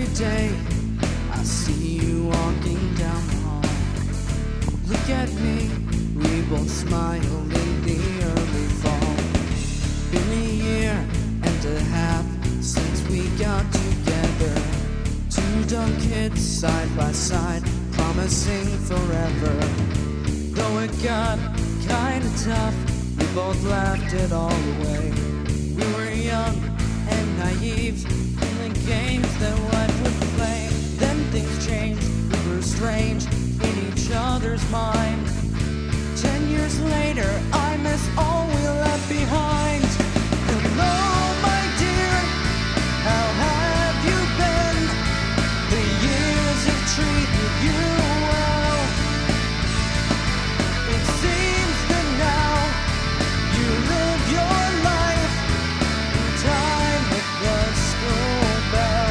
day I see you walking down the hall. Look at me, we both smile in the early fall. Been a year and a half since we got together. Two dumb kids side by side, promising forever. Though it got kinda tough, we both laughed it all away. We were young and naive in the games that life would play. Then things changed, we were strange in each other's mind. 10 years later, I miss all we left behind. Hello, my dear, how have you been? The years have treated you well. It seems that now you live your life in time with the school bell.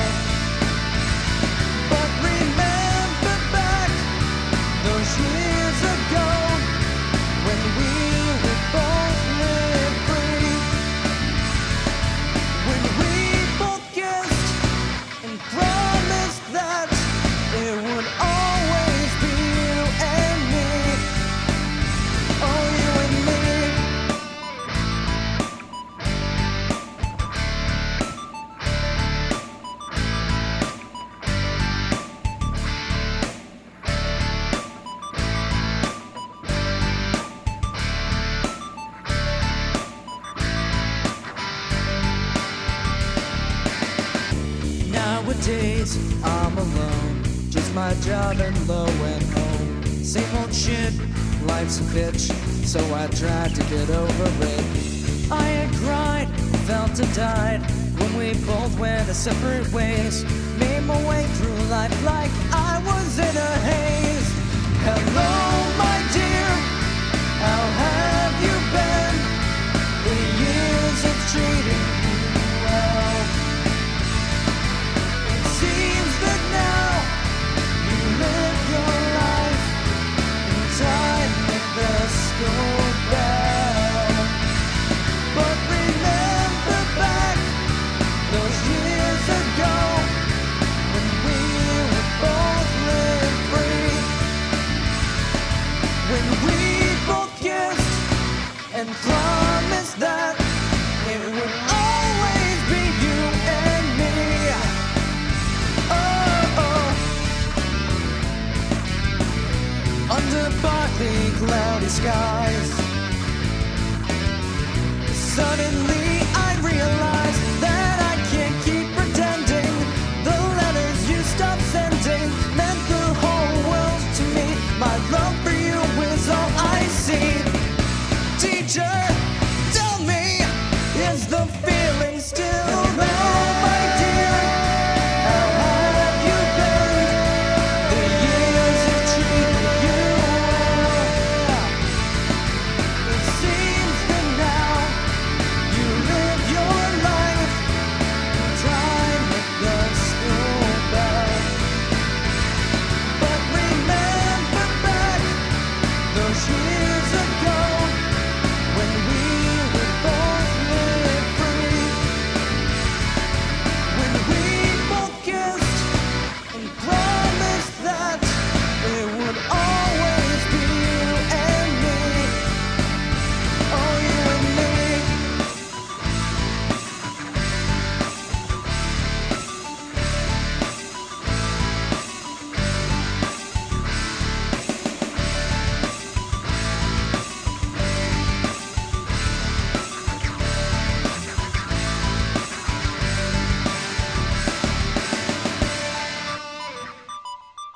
But remember back those years ago when we would both live free, when we both kissed and promised that it would always be you and me. Oh, you and me. Nowadays, I'm alone, just my job and low and home. Same old shit, life's a bitch, so I tried to get over it. I had cried, felt to died, when we both went our separate ways. Made my way through life like I was in a haze. Hello, my dear, how have you been? The years have treated you well. It seems that now you live your life in time with the school bell. But remember back those years ago when we would both live free, when we both kissed and promised that it would always be you and me. Oh, oh. Under partly cloudy skies, suddenly